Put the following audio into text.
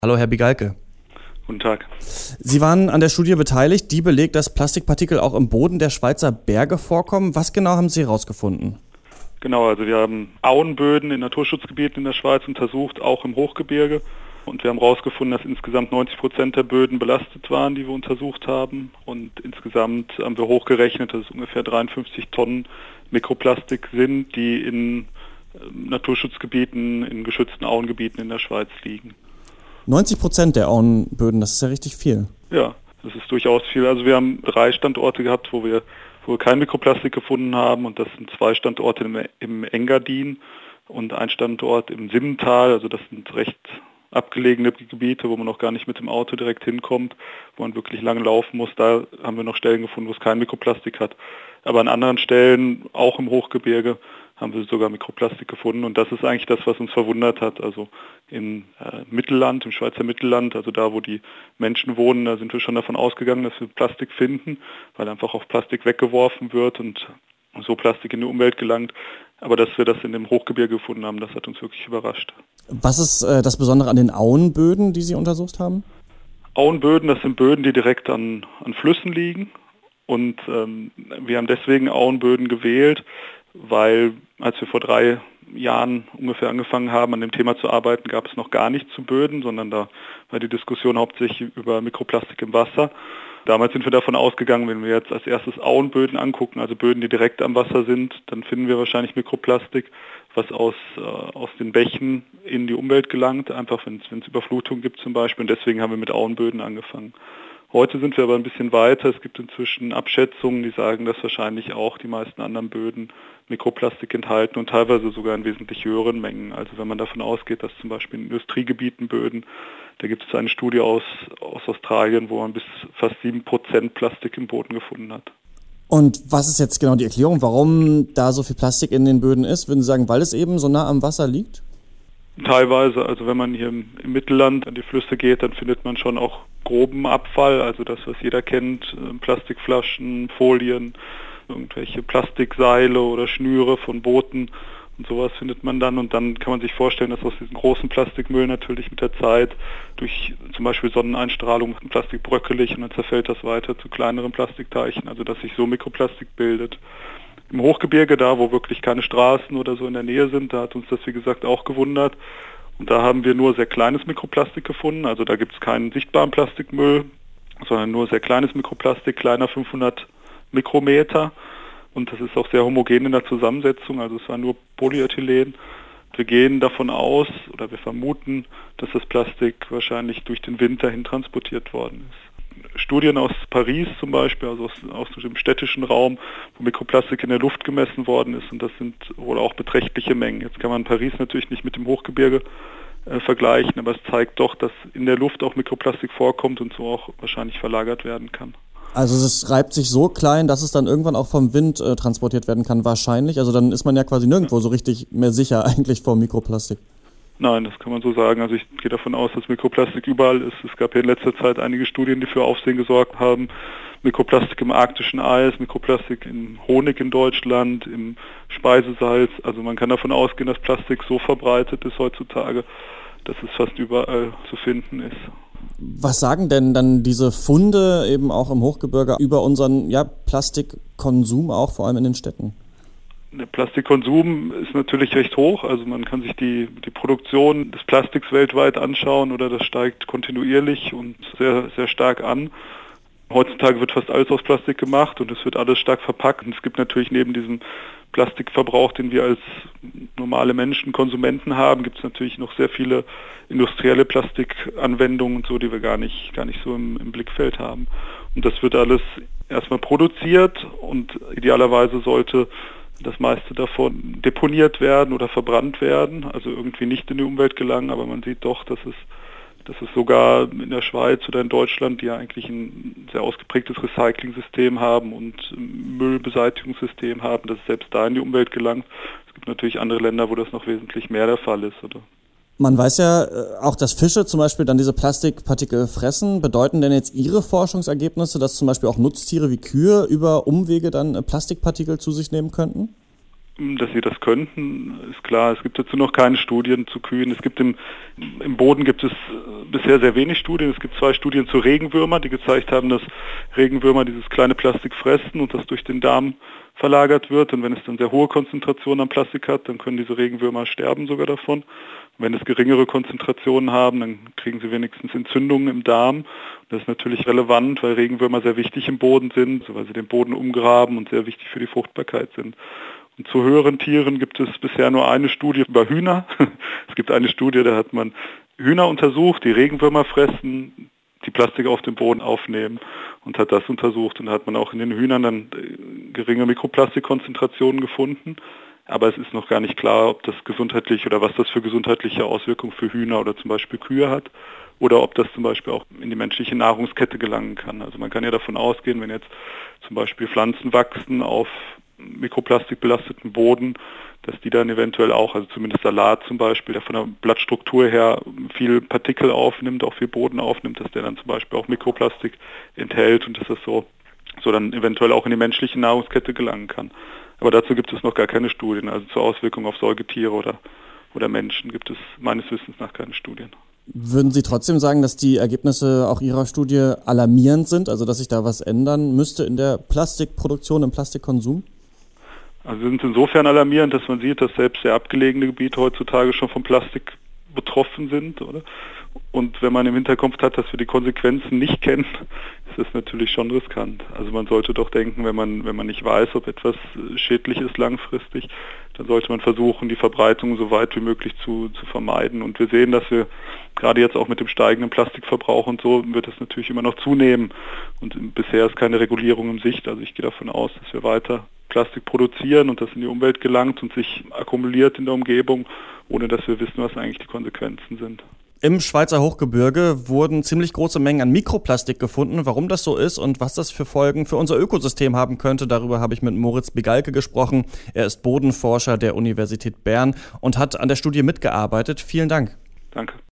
Hallo, Herr Bigalke. Guten Tag. Sie waren an der Studie beteiligt, die belegt, dass Plastikpartikel auch im Boden der Schweizer Berge vorkommen. Was genau haben Sie herausgefunden? Genau, also wir haben Auenböden in Naturschutzgebieten in der Schweiz untersucht, auch im Hochgebirge. Und wir haben herausgefunden, dass insgesamt 90% der Böden belastet waren, die wir untersucht haben. Und insgesamt haben wir hochgerechnet, dass es ungefähr 53 Tonnen Mikroplastik sind, die in Naturschutzgebieten, in geschützten Auengebieten in der Schweiz liegen. 90% der Auenböden, das ist ja richtig viel. Ja, das ist durchaus viel. Also wir haben 3 Standorte gehabt, wo wir kein Mikroplastik gefunden haben, und das sind 2 Standorte im Engadin und ein Standort im Simmental. Also das sind recht abgelegene Gebiete, wo man noch gar nicht mit dem Auto direkt hinkommt, wo man wirklich lange laufen muss. Da haben wir noch Stellen gefunden, wo es kein Mikroplastik hat. Aber an anderen Stellen, auch im Hochgebirge, haben wir sogar Mikroplastik gefunden, und das ist eigentlich das, was uns verwundert hat. Also im Mittelland, im Schweizer Mittelland, also da, wo die Menschen wohnen, da sind wir schon davon ausgegangen, dass wir Plastik finden, weil einfach auch Plastik weggeworfen wird und so Plastik in die Umwelt gelangt. Aber dass wir das in dem Hochgebirge gefunden haben, das hat uns wirklich überrascht. Was ist das Besondere an den Auenböden, die Sie untersucht haben? Auenböden, das sind Böden, die direkt an Flüssen liegen. Und wir haben deswegen Auenböden gewählt, weil als wir vor 3 Jahren ungefähr angefangen haben, an dem Thema zu arbeiten, gab es noch gar nichts zu Böden, sondern da war die Diskussion hauptsächlich über Mikroplastik im Wasser. Damals sind wir davon ausgegangen, wenn wir jetzt als erstes Auenböden angucken, also Böden, die direkt am Wasser sind, dann finden wir wahrscheinlich Mikroplastik, was aus den Bächen in die Umwelt gelangt, einfach wenn es Überflutung gibt zum Beispiel. Und deswegen haben wir mit Auenböden angefangen. Heute sind wir aber ein bisschen weiter. Es gibt inzwischen Abschätzungen, die sagen, dass wahrscheinlich auch die meisten anderen Böden Mikroplastik enthalten und teilweise sogar in wesentlich höheren Mengen. Also wenn man davon ausgeht, dass zum Beispiel in Industriegebieten Böden, da gibt es eine Studie aus Australien, wo man bis fast 7% Plastik im Boden gefunden hat. Und was ist jetzt genau die Erklärung, warum da so viel Plastik in den Böden ist? Würden Sie sagen, weil es eben so nah am Wasser liegt? Teilweise, also wenn man hier im Mittelland an die Flüsse geht, dann findet man schon auch groben Abfall, also das, was jeder kennt, Plastikflaschen, Folien, irgendwelche Plastikseile oder Schnüre von Booten und sowas findet man dann. Und dann kann man sich vorstellen, dass aus diesem großen Plastikmüll natürlich mit der Zeit durch zum Beispiel Sonneneinstrahlung Plastik bröckelig, und dann zerfällt das weiter zu kleineren Plastikteilchen, also dass sich so Mikroplastik bildet. Im Hochgebirge, da wo wirklich keine Straßen oder so in der Nähe sind, da hat uns das wie gesagt auch gewundert. Und da haben wir nur sehr kleines Mikroplastik gefunden, also da gibt es keinen sichtbaren Plastikmüll, sondern nur sehr kleines Mikroplastik, kleiner 500 Mikrometer. Und das ist auch sehr homogen in der Zusammensetzung, also es war nur Polyethylen. Wir gehen davon aus, oder wir vermuten, dass das Plastik wahrscheinlich durch den Wind dahin transportiert worden ist. Studien aus Paris zum Beispiel, also aus dem städtischen Raum, wo Mikroplastik in der Luft gemessen worden ist, und das sind wohl auch beträchtliche Mengen. Jetzt kann man Paris natürlich nicht mit dem Hochgebirge vergleichen, aber es zeigt doch, dass in der Luft auch Mikroplastik vorkommt und so auch wahrscheinlich verlagert werden kann. Also es reibt sich so klein, dass es dann irgendwann auch vom Wind transportiert werden kann, wahrscheinlich. Also dann ist man ja quasi nirgendwo so richtig mehr sicher eigentlich vor Mikroplastik. Nein, das kann man so sagen. Also ich gehe davon aus, dass Mikroplastik überall ist. Es gab ja in letzter Zeit einige Studien, die für Aufsehen gesorgt haben. Mikroplastik im arktischen Eis, Mikroplastik im Honig in Deutschland, im Speisesalz. Also man kann davon ausgehen, dass Plastik so verbreitet ist heutzutage, dass es fast überall zu finden ist. Was sagen denn dann diese Funde eben auch im Hochgebirge über unseren Plastikkonsum, auch vor allem in den Städten? Der Plastikkonsum ist natürlich recht hoch, also man kann sich die Produktion des Plastiks weltweit anschauen, oder das steigt kontinuierlich und sehr, sehr stark an. Heutzutage wird fast alles aus Plastik gemacht und es wird alles stark verpackt. Und es gibt natürlich neben diesem Plastikverbrauch, den wir als normale Menschen, Konsumenten haben, gibt es natürlich noch sehr viele industrielle Plastikanwendungen und so, die wir gar nicht so im Blickfeld haben. Und das wird alles erstmal produziert, und idealerweise sollte das meiste davon deponiert werden oder verbrannt werden, also irgendwie nicht in die Umwelt gelangen, aber man sieht doch, dass es sogar in der Schweiz oder in Deutschland, die ja eigentlich ein sehr ausgeprägtes Recycling-System haben und Müllbeseitigungssystem haben, dass es selbst da in die Umwelt gelangt. Es gibt natürlich andere Länder, wo das noch wesentlich mehr der Fall ist, oder? Man weiß ja auch, dass Fische zum Beispiel dann diese Plastikpartikel fressen. Bedeuten denn jetzt Ihre Forschungsergebnisse, dass zum Beispiel auch Nutztiere wie Kühe über Umwege dann Plastikpartikel zu sich nehmen könnten? dass sie das könnten, ist klar. Es gibt dazu noch keine Studien zu Kühen. Es gibt im Boden gibt es bisher sehr wenig Studien. Es gibt 2 Studien zu Regenwürmern, die gezeigt haben, dass Regenwürmer dieses kleine Plastik fressen und das durch den Darm verlagert wird. Und wenn es dann sehr hohe Konzentrationen an Plastik hat, dann können diese Regenwürmer sterben sogar davon. Und wenn es geringere Konzentrationen haben, dann kriegen sie wenigstens Entzündungen im Darm. Das ist natürlich relevant, weil Regenwürmer sehr wichtig im Boden sind, weil sie den Boden umgraben und sehr wichtig für die Fruchtbarkeit sind. Und zu höheren Tieren gibt es bisher nur eine Studie über Hühner. Es gibt eine Studie, da hat man Hühner untersucht, die Regenwürmer fressen, die Plastik auf dem Boden aufnehmen und hat das untersucht. Und da hat man auch in den Hühnern dann geringe Mikroplastikkonzentrationen gefunden. Aber es ist noch gar nicht klar, ob das gesundheitlich oder was das für gesundheitliche Auswirkungen für Hühner oder zum Beispiel Kühe hat. Oder ob das zum Beispiel auch in die menschliche Nahrungskette gelangen kann. Also man kann ja davon ausgehen, wenn jetzt zum Beispiel Pflanzen wachsen auf mikroplastikbelasteten Boden, dass die dann eventuell auch, also zumindest Salat zum Beispiel, der von der Blattstruktur her viel Partikel aufnimmt, auch viel Boden aufnimmt, dass der dann zum Beispiel auch Mikroplastik enthält und dass das so dann eventuell auch in die menschliche Nahrungskette gelangen kann. Aber dazu gibt es noch gar keine Studien. Also zur Auswirkung auf Säugetiere oder Menschen gibt es meines Wissens nach keine Studien. Würden Sie trotzdem sagen, dass die Ergebnisse auch Ihrer Studie alarmierend sind, also dass sich da was ändern müsste in der Plastikproduktion, im Plastikkonsum? Also sind insofern alarmierend, dass man sieht, dass selbst sehr abgelegene Gebiete heutzutage schon vom Plastik betroffen sind, oder? Und wenn man im Hinterkopf hat, dass wir die Konsequenzen nicht kennen, ist das natürlich schon riskant. Also man sollte doch denken, wenn man nicht weiß, ob etwas schädlich ist langfristig, dann sollte man versuchen, die Verbreitung so weit wie möglich zu vermeiden. Und wir sehen, dass wir gerade jetzt auch mit dem steigenden Plastikverbrauch und so wird das natürlich immer noch zunehmen. Und bisher ist keine Regulierung in Sicht. Also ich gehe davon aus, dass wir weiter Plastik produzieren und das in die Umwelt gelangt und sich akkumuliert in der Umgebung, ohne dass wir wissen, was eigentlich die Konsequenzen sind. Im Schweizer Hochgebirge wurden ziemlich große Mengen an Mikroplastik gefunden. Warum das so ist und was das für Folgen für unser Ökosystem haben könnte, darüber habe ich mit Moritz Bigalke gesprochen. Er ist Bodenforscher der Universität Bern und hat an der Studie mitgearbeitet. Vielen Dank. Danke.